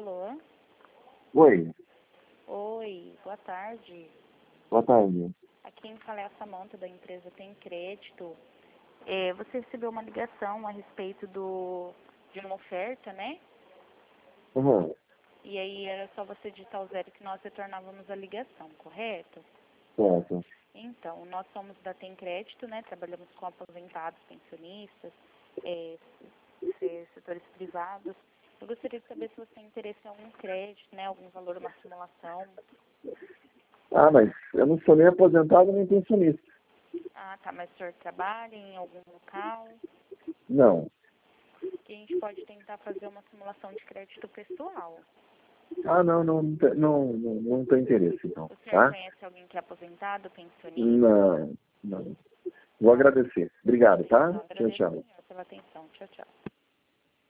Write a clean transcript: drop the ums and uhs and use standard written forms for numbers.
Alô? Oi, Oi, boa tarde. boa tarde. Aqui em fala é a Samanta da empresa Tem Crédito. Você recebeu uma ligação a respeito de uma oferta, né? Uhum, E aí era só você digitar o 0 que nós retornávamos a ligação, correto? certo. Então, nós somos da Tem Crédito, né? Trabalhamos com aposentados, pensionistas, é, setores privados. Eu gostaria de saber se você tem interesse em algum crédito, né? Algum valor, uma simulação. Ah, mas eu não sou nem aposentado nem pensionista. Ah, tá, mas o senhor trabalha em algum local? Não. Que a gente pode tentar fazer uma simulação de crédito pessoal. Ah, não tem interesse, então, O senhor tá? conhece alguém que é aposentado, pensionista? Não. Vou agradecer. Obrigado, tá? Então, Tchau, agradeço, tchau. senhor, pela atenção. Tchau, tchau.